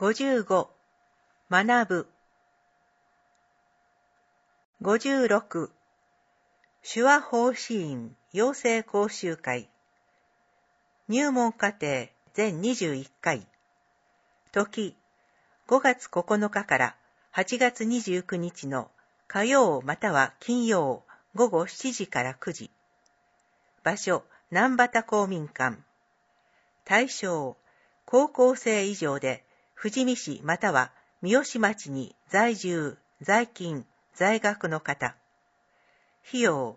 55、学ぶ。56、手話奉仕員養成講習会。入門課程全21回。時、5月9日から8月29日の火曜または金曜午後7時から9時。場所、南畑公民館。対象、高校生以上で富士見市または三好町に在住、在勤、在学の方。費用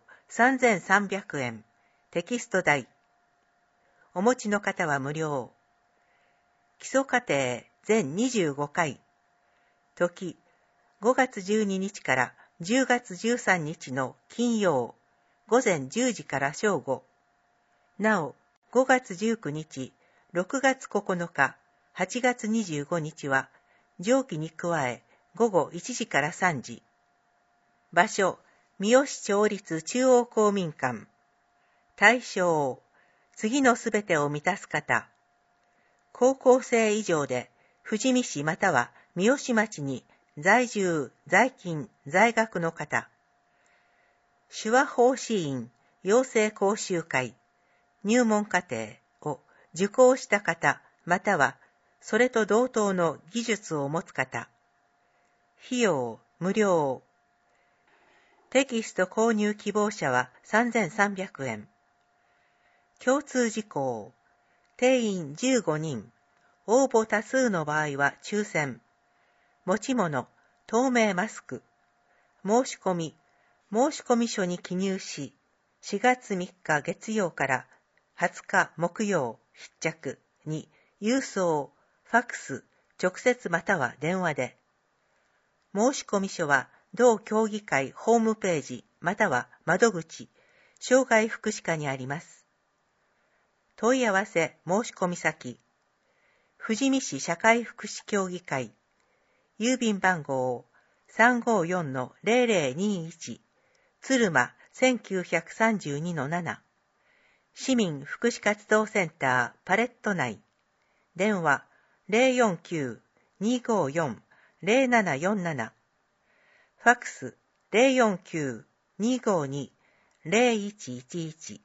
3300円。テキスト代。お持ちの方は無料。基礎課程全25回。時、5月12日から10月13日の金曜、午前10時から正午。なお、5月19日、6月9日、8月25日は、上記に加え、午後1時から3時。場所、三好町立中央公民館。対象、次のすべてを満たす方。高校生以上で、富士見市または三好町に在住、在勤、在学の方。手話奉仕員養成講習会。入門課程を受講した方、またはそれと同等の技術を持つ方。費用無料。テキスト購入希望者は3300円。共通事項。定員15人。応募多数の場合は抽選。持ち物、透明マスク。申し込み書に記入し、4月3日月曜から20日木曜必着に郵送、ファックス、直接または電話で。申し込み書は同協議会ホームページまたは窓口、障害福祉課にあります。問い合わせ申し込み先。富士見市社会福祉協議会。郵便番号 354-0021 鶴間 1932-7 市民福祉活動センターパレット内。電話 049-254-0747 ファックス 049-252-0111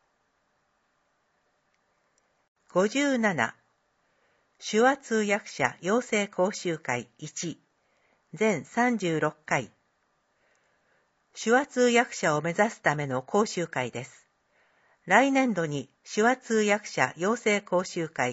57手話通訳者養成講習会1全36回。手話通訳者を目指すための講習会です。来年度に手話通訳者養成講習会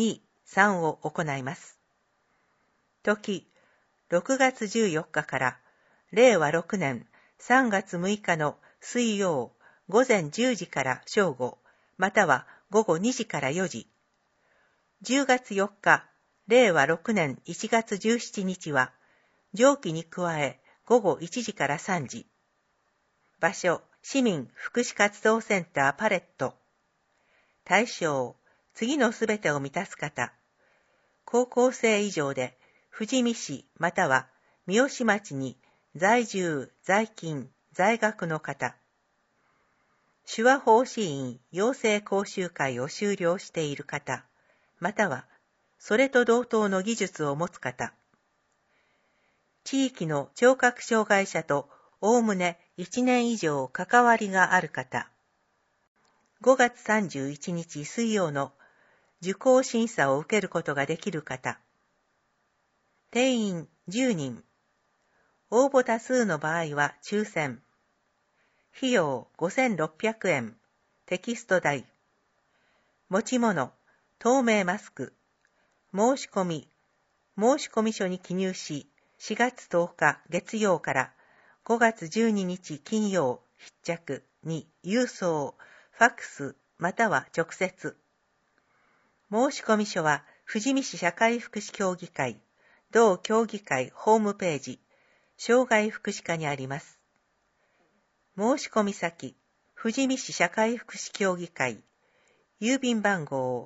2、3を行います。時、6月14日から令和6年3月6日の水曜午前10時から正午、または午後2時から4時。10月4日、令和6年1月17日は、上記に加え午後1時から3時。場所、市民福祉活動センターパレット。対象、次のすべてを満たす方。高校生以上で、富士見市または三好町に在住、在勤、在学の方。手話奉仕員養成講習会を修了している方。または、それと同等の技術を持つ方。地域の聴覚障害者とおおむね1年以上関わりがある方。5月31日水曜の受講審査を受けることができる方。定員10人。応募多数の場合は抽選。費用5600円。テキスト代。持ち物。透明マスク。申し込み書に記入し、4月10日月曜から5月12日金曜必着に郵送、ファックスまたは直接。申し込み書は富士見市社会福祉協議会、同協議会ホームページ、障害福祉課にあります。申し込み先、富士見市社会福祉協議会、郵便番号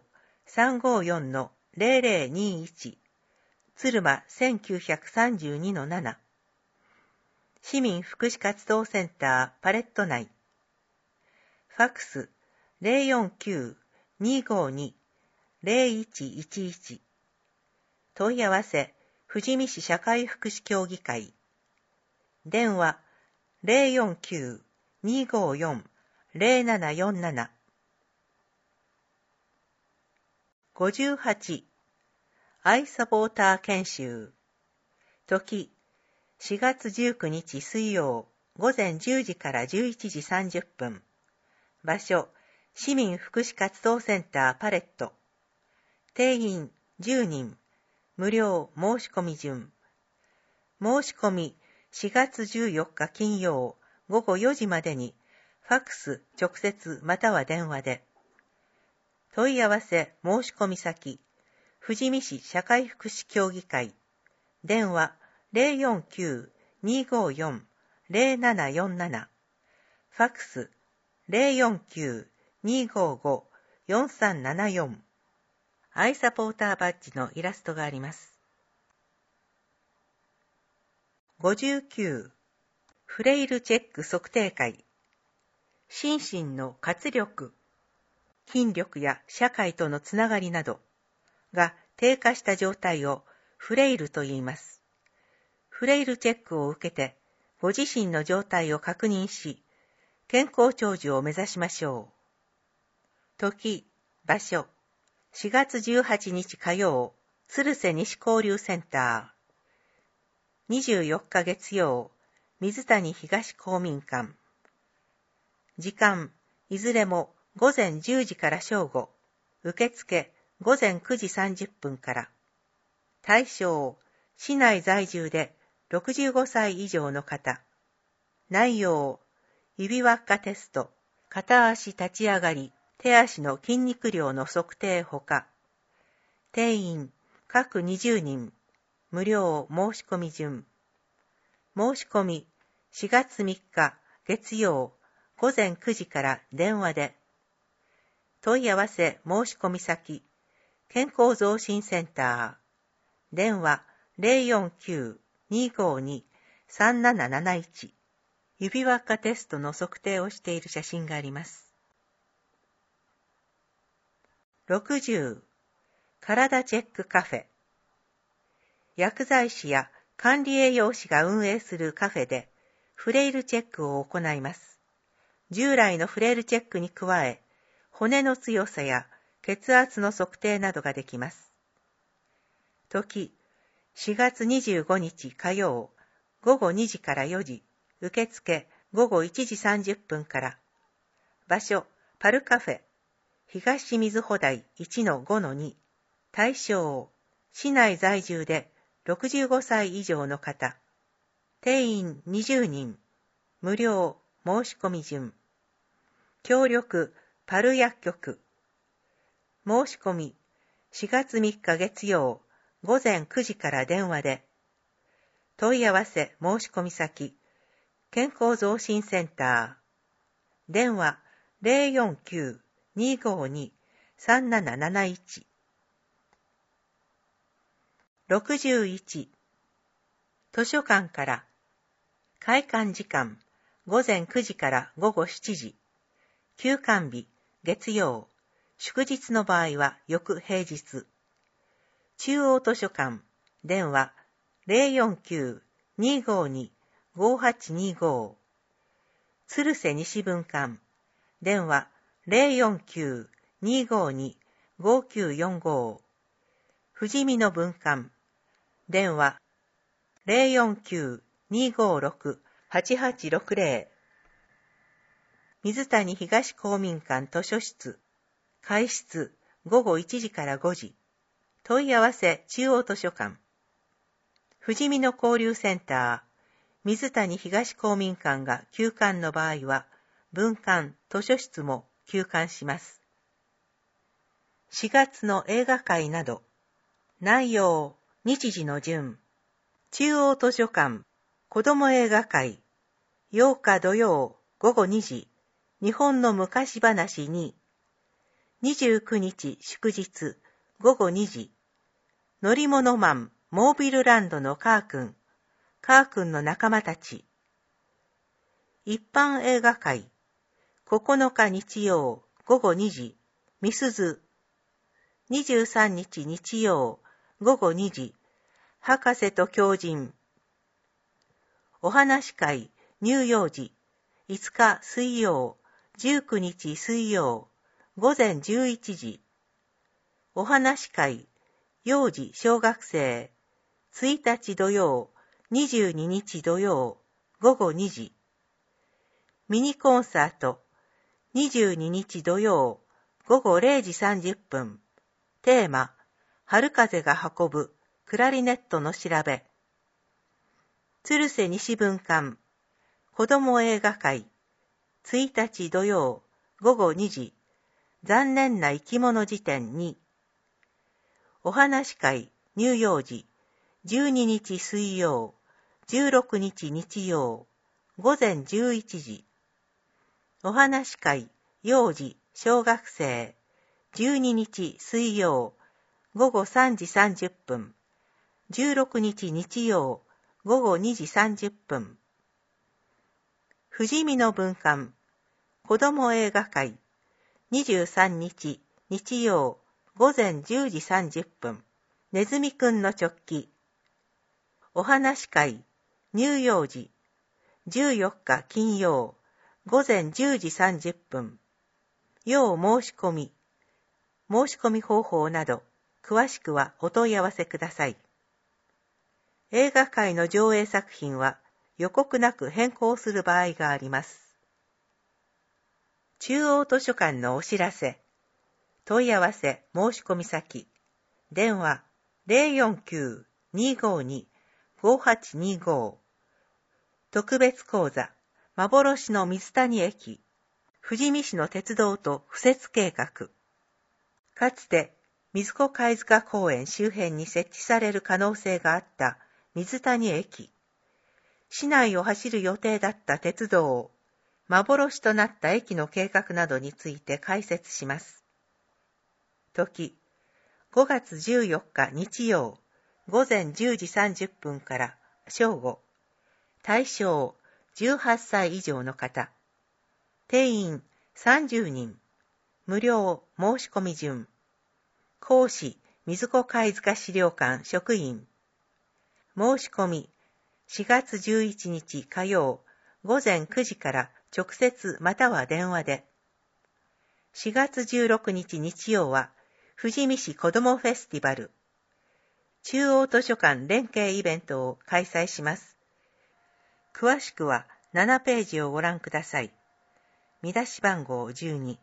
354-0021 鶴間 1932-7 市民福祉活動センターパレット内。ファックス 049-252-0111 問い合わせ富士見市社会福祉協議会。電話049-254-0747。58. アイサポーター研修。時4月19日水曜午前10時から11時30分。場所市民福祉活動センターパレット。定員10人。無料申し込み順。申し込み4月14日金曜午後4時までにファクス直接または電話で。問い合わせ申し込み先富士見市社会福祉協議会。電話049-254-0747。ファクス049-255-4374。アイサポーターバッジのイラストがあります。59. フレイルチェック測定会。心身の活力、筋力や社会とのつながりなどが低下した状態をフレイルと言います。フレイルチェックを受けてご自身の状態を確認し、健康長寿を目指しましょう。時、場所、4月18日火曜、鶴瀬西交流センター。24日月曜、水谷東公民館。時間、いずれも午前10時から正午。受付、午前9時30分から。対象、市内在住で65歳以上の方。内容、指輪っかテスト、片足立ち上がり、手足の筋肉量の測定ほか。定員、各20人。無料申し込み順。申し込み、4月3日月曜午前9時から電話で。問い合わせ申し込み先、健康増進センター。電話049-252-3771。指輪っかテストの測定をしている写真があります。60. 体チェックカフェ。薬剤師や管理栄養士が運営するカフェでフレイルチェックを行います。従来のフレイルチェックに加え、骨の強さや血圧の測定などができます。時、4月25日火曜、午後2時から4時、受付午後1時30分から。場所、パルカフェ、東清水穂台 1-5-2。対象、市内在住で65歳以上の方。定員20人。無料申し込み順。協力パル薬局。申し込み4月3日月曜午前9時から電話で。問い合わせ申し込み先、健康増進センター。電話049-252-3771。61. 図書館から。開館時間、午前9時から午後7時。休館日、月曜。祝日の場合は翌平日。中央図書館、電話049-252-5825。鶴瀬西分館、電話049-252-5945。富士見の分館、電話049-256-8860。水谷東公民館図書室。開室午後1時から5時。問い合わせ中央図書館。富士見の交流センター、水谷東公民館が休館の場合は、分館、図書室も休館します。4月の映画会など。内容、日時の順。中央図書館、子ども映画会。8日土曜午後2時。日本の昔話に。29日祝日午後2時。乗り物マンモービルランドのカー君の仲間たち。一般映画会。9日日曜午後2時。みすず。23日日曜午後2時、博士と狂人。お話会、乳幼児、5日水曜、19日水曜、午前11時。お話会、幼児小学生、1日土曜、22日土曜、午後2時。ミニコンサート、22日土曜、午後0時30分。テーマ、春風が運ぶ、クラリネットの調べ。鶴瀬西文館、子ども映画会、1日土曜、午後2時。残念な生き物辞典2。お話会、乳幼児、12日水曜、16日日曜、午前11時。お話会、幼児、小学生、12日水曜、午後3時30分、16日日曜、午後2時30分。富士見の文館、子ども映画会、23日日曜、午前10時30分、ねずみくんの直帰。お話会、乳幼児、14日金曜、午前10時30分。要申し込み。申し込み方法など、詳しくはお問い合わせください。映画界の上映作品は予告なく変更する場合があります。中央図書館のお知らせ。問い合わせ申し込み先。電話 049-252-5825。特別講座。幻の水谷駅。富士見市の鉄道と敷設計画。かつて水子貝塚公園周辺に設置される可能性があった水谷駅。市内を走る予定だった鉄道、幻となった駅の計画などについて解説します。時、5月14日日曜、午前10時30分から正午。対象、18歳以上の方。定員、30人。無料申し込み順。講師、水子貝塚資料館職員。申し込み、4月11日火曜、午前9時から直接または電話で。4月16日日曜は、富士見市子どもフェスティバル。中央図書館連携イベントを開催します。詳しくは7ページをご覧ください。見出し番号12。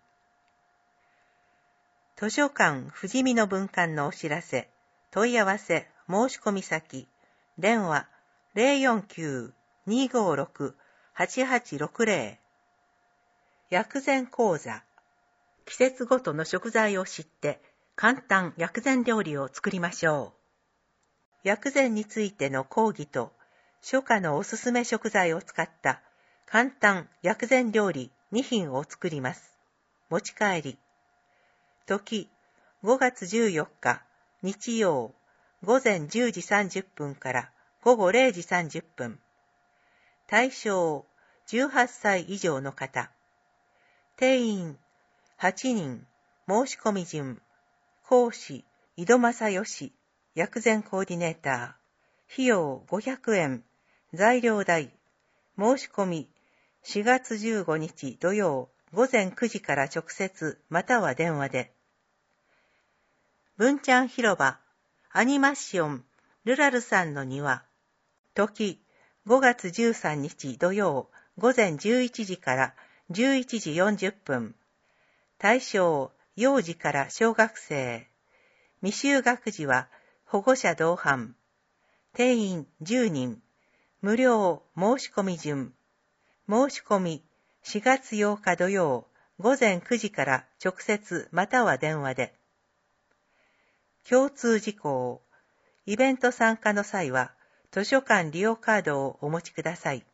図書館富士見の文館のお知らせ、問い合わせ、申し込み先、電話 049-256-8860。薬膳講座。季節ごとの食材を知って簡単薬膳料理を作りましょう。薬膳についての講義と初夏のおすすめ食材を使った簡単薬膳料理2品を作ります。持ち帰り。時、5月14日日曜、午前10時30分から午後0時30分。対象、18歳以上の方。定員、8人。申し込み順。講師、井戸正義、薬膳コーディネーター。費用500円。材料代。申し込み、4月15日土曜、午前9時から直接または電話で。文ちゃん広場、アニマッション、ルラルさんの庭。時、5月13日土曜、午前11時から11時40分。対象、幼児から小学生。未就学児は保護者同伴。定員10人。無料申し込み順。申し込み、4月8日土曜、午前9時から直接または電話で。共通事項。イベント参加の際は、図書館利用カードをお持ちください。